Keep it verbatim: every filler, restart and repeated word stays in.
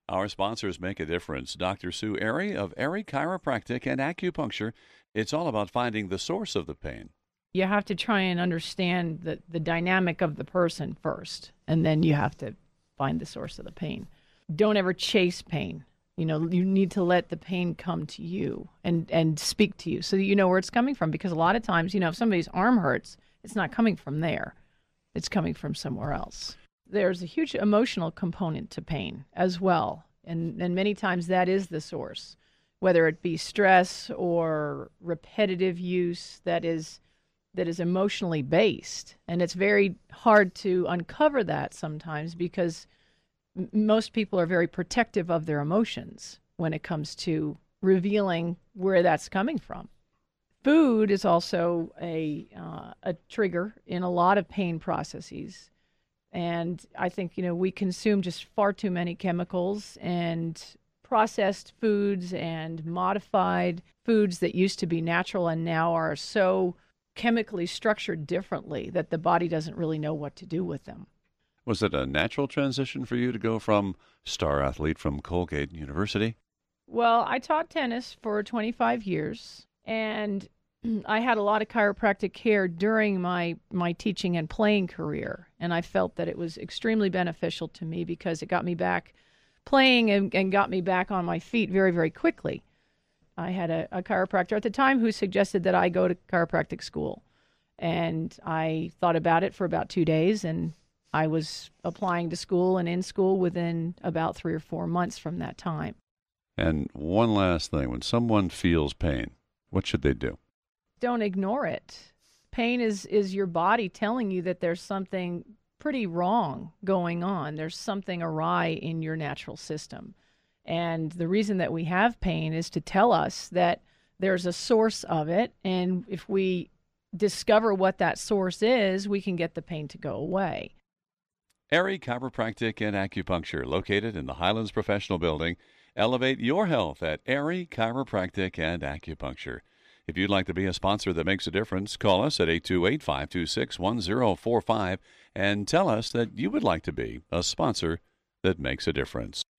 Our sponsors make a difference. Doctor Sue Airy of Airy Chiropractic and Acupuncture. It's all about finding the source of the pain. You have to try and understand the, the dynamic of the person first, and then you have to find the source of the pain. Don't ever chase pain. You know, you need to let the pain come to you and, and speak to you so that you know where it's coming from. Because a lot of times, you know, if somebody's arm hurts, it's not coming from there. It's coming from somewhere else. There's a huge emotional component to pain as well. And, and many times that is the source, whether it be stress or repetitive use that is that is emotionally based. And it's very hard to uncover that sometimes because m- most people are very protective of their emotions when it comes to revealing where that's coming from. Food is also a uh, a trigger in a lot of pain processes. And I think, you know, we consume just far too many chemicals and processed foods and modified foods that used to be natural and now are so chemically structured differently that the body doesn't really know what to do with them. Was it a natural transition for you to go from star athlete from Colgate University? Well, I taught tennis for twenty-five years, and I had a lot of chiropractic care during my, my teaching and playing career, and I felt that it was extremely beneficial to me because it got me back playing and, and got me back on my feet very, very quickly. I had a, a chiropractor at the time who suggested that I go to chiropractic school, and I thought about it for about two days, and I was applying to school and in school within about three or four months from that time. And one last thing, when someone feels pain, what should they do? Don't ignore it. Pain is, is your body telling you that there's something pretty wrong going on. There's something awry in your natural system. And the reason that we have pain is to tell us that there's a source of it. And if we discover what that source is, we can get the pain to go away. Airy Chiropractic and Acupuncture, located in the Highlands Professional Building. Elevate your health at Airy Chiropractic and Acupuncture. If you'd like to be a sponsor that makes a difference, call us at eight two eight, five two six, one zero four five and tell us that you would like to be a sponsor that makes a difference.